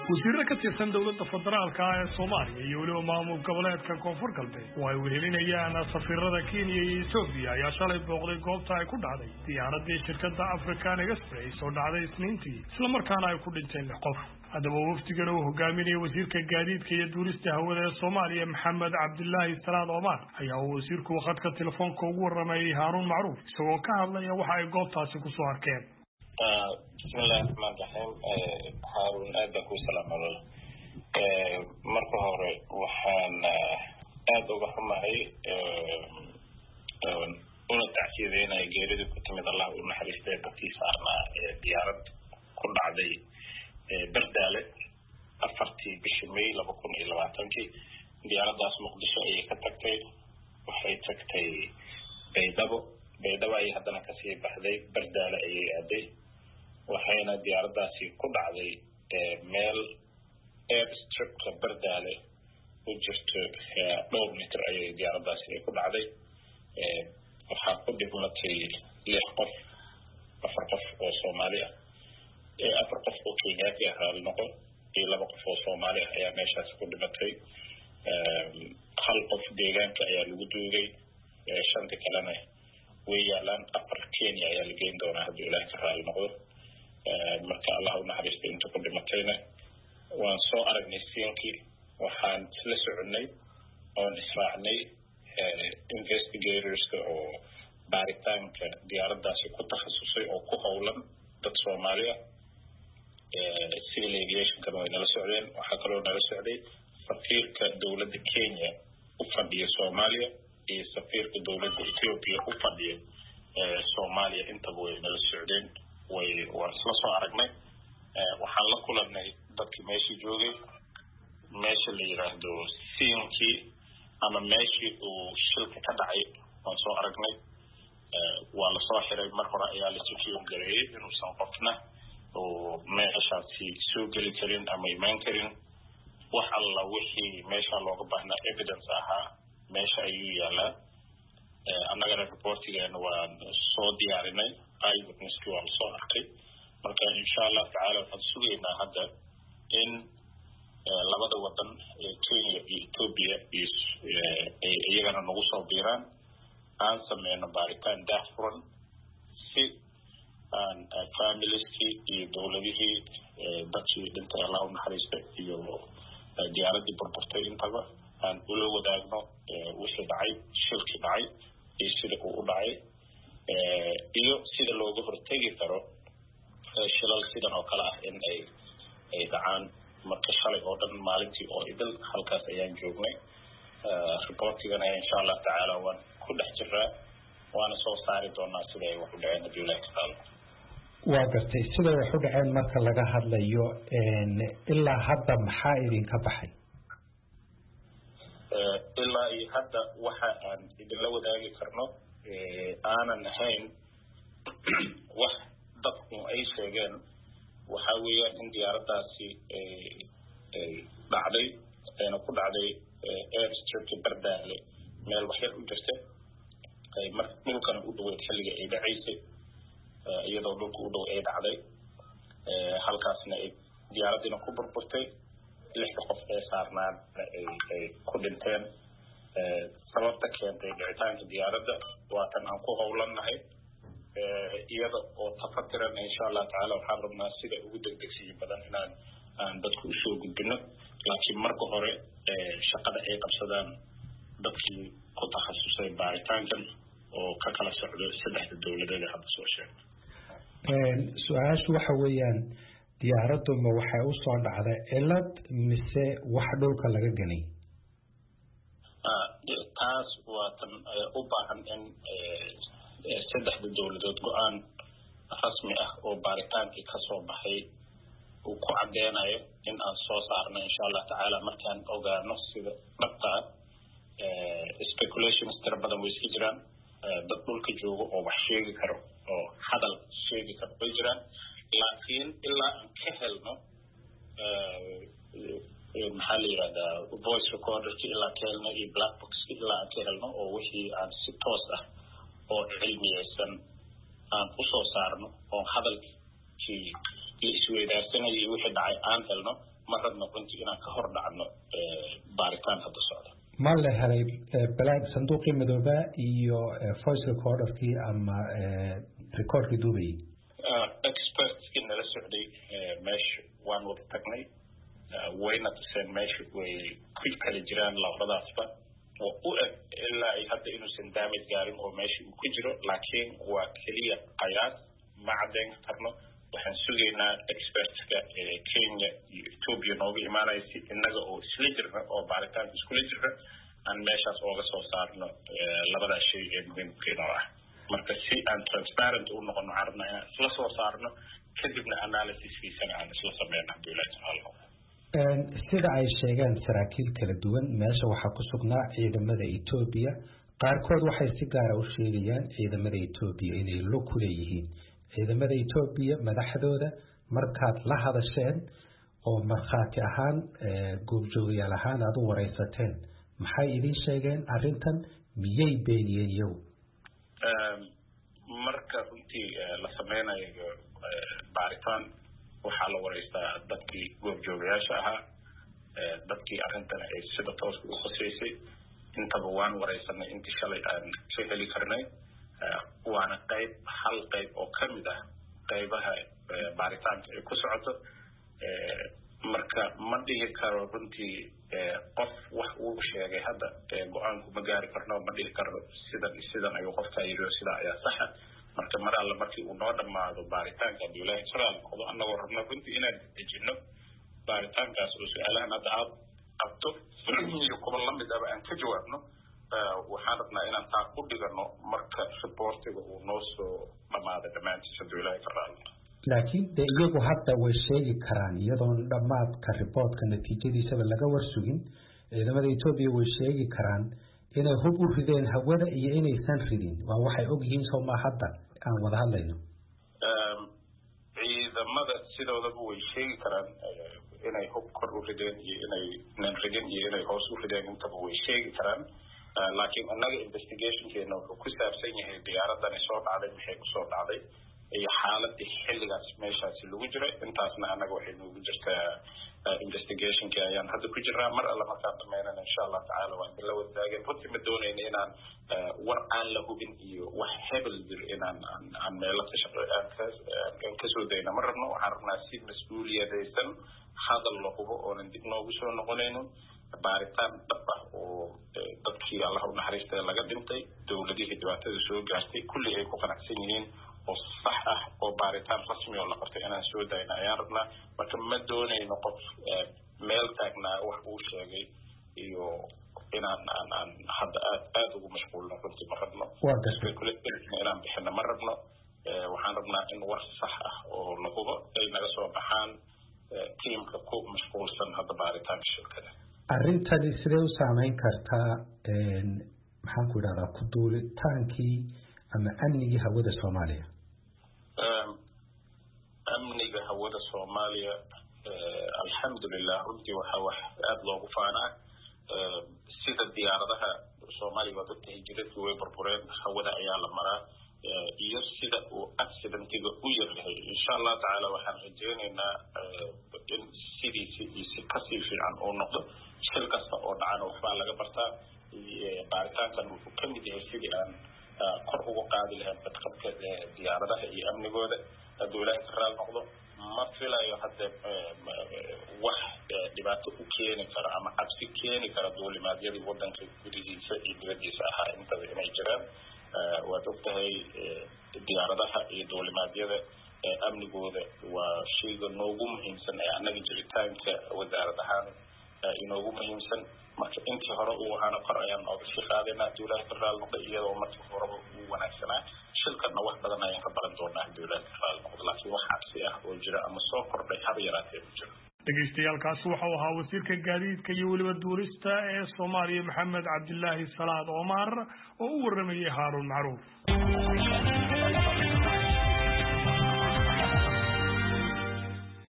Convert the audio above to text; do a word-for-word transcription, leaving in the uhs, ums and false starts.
wasiirka ka tirsan dawladda federaalka ah ee Soomaaliya iyo waliba maamul goboleedka Koonfur Galbeed oo ay wehelinayaan safiirada Kenya iyo Ethiopia ayaa shalay booqday goobta ay ku dhacday diyaaradii shirkadda African Express oo dhacday Isniintii isla markaana ay ku dhinteen lix qof. haddaba wafdigan uu hogaaminayay wasiirka gaadiidka iyo duulista hawada ee Soomaaliya Maxamed Cabdullaahi Salaad Omar ayaa wasiirku waqtiga telefoonka ugu waramay Haarun Macruuf isagoo ka hadlaya waxa ay goobtaasi ku soo arkeen. بسم الله الرحمن الرحيم هارون أهلا وسهلا مرة مرة هوري وحن أهلا وحماي أنا تعتيرين جيرد كنت من الله ونحرس بكتي صارنا ديارة كل عدي بردالة أفرتي بشمي لبكون إلى واتنكي ديارة داس مقدسة أي كتكتي وحي تكتي بيدبو بيدبو أي هدنا كسي بحدي بردالة أي أدي waxayna diyaaradaasi ku dhacday meel air strip ka bardaale u jirto dhowr mitir ayay diyaaradaasi ku dhacday waxaa ku dhintay lix qof afar qof oo Soomaali ah afar qof oo Kenyaati ah hal noqon iyo laba qof oo Soomaali ah ayaa meeshaas ku dhimatay hal qof deegaanka ayaa lagu duugay shanta kalena way yaalaan afar Kenya ayaa la geyn doonaa haddii Ilaahay ka raali noqdo marka Allah u naxariisto inta ku dhimatayna waan soo aragnay siinkii waxaan la soconay oo israacnay investigators oo baaritaanka diyaaradaasi ku takhasusay oo ku howlan dad Soomaali ah civil aviation kan way nala socdeen waxa kale oo nala socday safiirka dawladda Kenya u fadhiya Soomaaliya iyo safiirka dawladda Ethiopia u fadhiya Soomaaliya inta way nala socdeen way warsla soo aragnay waxaan la kulanay dadkii meeshii joogay meesha la yiraahdo siinkii ama meeshii uu shilka ka dhacay waan soo aragnay waa la soo xiray mar hore ayaa la secure gareeyay inuusan qofna oo meeshaasi soo geli karin ama imaan karin wax alla wixii meesha looga baahnaa evidence ahaa meesha ayuu yaalaa annagana reportigeena waan soo diyaarinay eyewitness ki waa soo arkay marka insha Allah taala waxaan sugaynaa hadda in labada wadan ee Kenya iyo Ethiopia ay iyagana nagu soo biiraan aan sameeyno baaritaan daahfuran si aan families ki iyo dawladihii dadkii dhintay Allah u naxariisto iyo diyaaradii burburtay intaba aan ula wadaagno wixii dhacay shilkii dhacay iyo sida uu u dhacay iyo sida looga hortagi karo shilal sidan oo kale ah in ay ay dhacaan marka shalay oo dhan maalintii oo idil halkaas ayaan joognay reportigana insha Allah taala waan ku dhex jiraa waana soo saari doonaa sida ay wax u dhaceen haddii Ilaahay taala waa gartay sida wax u dhaceen marka laga hadlayo ilaa hadda maxaa idinka baxay ilaa iyo hadda waxa aan idinla wadaagi karno aanan ahayn wax dadku ay sheegeen waxa weeyaan in diyaaradaasi ay dhacday ayna ku dhacday air strip bardaale meel wax yar u jirtay ay mar dhulkan u dhoweyd xilliga ay dhacaysay iyadoo dhulka u dhow ay dhacday halkaasna ay diyaaradina ku burburtay lix qof ee saarnaan ay ku dhinteen sababta keentay dhicitaanka diyaaradda waa tan aan ku howlanahay iyada oo tafatiran insha Allah taala waxaan rabnaa sida ugu degdegsiyo badan inaan aan dadku u soo gudbino laakiin marka hore shaqada ay qabsadaan dadkii ku takhasusay baaritaankan oo ka kala socdo saddexda dawladeed ee hadda soo sheegay su'aashu waxa weeyaan diyaaraddu ma waxay u soo dhacday cilad mise wax dhulka laga ganay taas waa tan u baahan in saddexda dawladood go'aan rasmi ah oo baaritaankii ka soo baxay uu ku cadeynayo in aan soo saarno insha Allah taala markaan ogaano sida dhabta speculations tira badan way iska jiraan dad dhulka joogo oo wax sheegi karo oo hadal sheegi karo way jiraan laakiin ilaa aan ka helno maxaa la yiraahdaa voice recorder ilaa ka helno iyo black box ilaa aan ka helno oo wixii aan si toos ah oo cilmiyeysan aan u soo saarno oo hadalkii la isweydaarsanayay wixii dhacay aan helno ma rabno runtii inaan ka hor dhacno baaritaan hadda socda. ma la helay balaad sanduuqii madooba iyo voice recorderkii ama recordkii duubayay? expertskii nala socday meesha waan wada tagnay wayna tuseen meesha way ku kala jiraan labadaasba oo u eg ilaa ay hadda inuusan damage gaarin oo meesha uu ku jiro, laakiin waa keliya qiyaas ma caddayn karno. waxaan sugaynaa expertska Kenya iyo Ethiopia nooga imaanaya si innaga oo isla jirna oo baaritaan iskula jirna aan meeshaas ooga soo saarno labada shay ee muhiimka ah. marka si aan transparent u noqono carabna inaan isla soo saarno kadibna analysis-kiisana aan isla sameyno dowladda. sida ay sheegeen saraakiil kala duwan meesha waxaa ku sugnaa ciidamada Ethiopia, qaarkood waxay si gaar ah u sheegayaan ciidamada Ethiopia inay lug ku leeyihiin. ciidamada Ethiopia madaxdooda markaad la hadasheen oo markhaati ahaan goobjoogayaal ahaan aad u wareysateen maxay idin sheegeen arrintan miyay beeniyeen iyagu? marka runtii la sameynayo baaritaan waxaa la wareystaa dadkii goobjoogayaasha ahaa, dadkii arrintan ay sida tooska u khuseysay. intaba waan wareysanay intii shalay aan ka heli karnay, waana qayb hal qayb oo ka mid ah qaybaha baaritaanka ay ku socoto. marka ma dhihi karo runtii qof wax uu sheegay hadda go-aanku ma gaari karno, ma dhihi karno sidan sidan ayuu qofka yidhi sida ayaa saxa. marka mar alla markii uu noo dhammaado baaritaanka dowladda Soomaaliya noqdo annagoo rabno runtii inaan dejinno baaritaankaas oo su-aalahan hadda aad qabto iyo kuwa lamid aba aan ka jawaabno. waxaan rabnaa inaan taa ku dhigano marka reportiga uu noo soo dhammaado dhammaantiisa dowladda Soomaaliya. laakiin de iyagu hadda way sheegi karaan iyadoon dhammaadka reportka natiijadiisaba laga warsugin. ciidamada Ethiopia way sheegi karaan inay hub u rideen hawada iyo inaysan ridin. waa waxay og yihiin soo ma hadda aan wada hadlayno. ciidamada sidoodaba way sheegi karaan inay hub kor u rideen iyo inay nan ridin iyo inay hoos u rideen intaba way sheegi karaan. laakiin annaga investigationkeena wuxuu ku saabsan yahay diyaaradani soo dhacday maxay ku soo dhacday iyo xaaladii xilligaas meeshaasi lagu jiray. intaasna annaga waxay noogu jirtaa investigationkii ayaan hadda ku jirnaa. mar alla markaan dhameynana insha allah tacaala waan la wadaageen. runtii ma doonayna inaan war aan la hubin iyo wax hebel jir inaan aan meelo ka shaqeeyo aan ka soo dayna ma rabno. waxaan rabnaa si mas-uuliyadaysan hadal la hubo oonan dib noogu soo noqonaynin, baaritaan dhab ah oo dadkii allah u naxariistay laga dhintay, dowladihii dhibaatada soo gaartay kulli ay ku qanacsan yihiin oo sax ah oo baaritaan rasmi oo la qabtay inaan soo dayna ayaan rabnaa. marka ma doonayno qof meel taagnaa wax uu sheegay iyo inaan aan aan hadda aad aad ugu mashquulno runtii ma rabno. inaan bixino ma rabno. waxaan rabnaa in war sax ah oo la hubo ay naga soo baxaan tiimka ku mashquulsan hadda baaritaanka shirkada. arrintani sidee u saameyn kartaa maxaan ku idhahdaa ku duulitaankii ama amnigii hawada Soomaaliya? amniga hawada Soomaaliya alxamdulillah runtii waxaa wax aad loogu faanaa. sida diyaaradaha Soomaaliya waa dadka hijradku way burbureen, hawada ayaa la maraa iyo sida uu accidentiga u yahay. insha allah tacaala waxaan rajeynaynaa in sidiisi iyo kasii fiican uu noqdo. shil kasta oo dhacana waxbaa laga bartaa. baaritaankan wuxuu ka mid yahay sidii aan kor ugu qaadi lahayn badqabka diyaaradaha iyo amnigooda hadduu ilaahay ka raali noqdo. ma filayo hadda wax dhibaato u keeni kara ama cabsi keeni kara duulimaadyadii wadanka gudihiisa iyo dibadiisa ahaa intaba inay jiraan. waad ogtahay diyaaradaha iyo duulimaadyada amnigooda waa shayga noogu muhiimsan ee annaga jiritaanka wasaarad ahaan inoogu muhiimsan. marka intii hore uu ahaana kor ayaan nooga sii qaadaynaa hadduu ilaahay ka raali noqdo, iyadoo markii horeba uu wanaagsanaa. shilkana wax badan ayaan ka baran doonaa hadduu ilaahay ka raali noqdo, laakiin wax cabsi ah oo jira ama soo kordhay haba yaraatee ma jiro. dhegeystayaaalkaasi waxau ahaa wasiirka gaadiidka iyo weliba duurista ee Soomaaliya Maxamed Cabdilaahi Salaad Omar oo u waramayay Haarun Macruuf.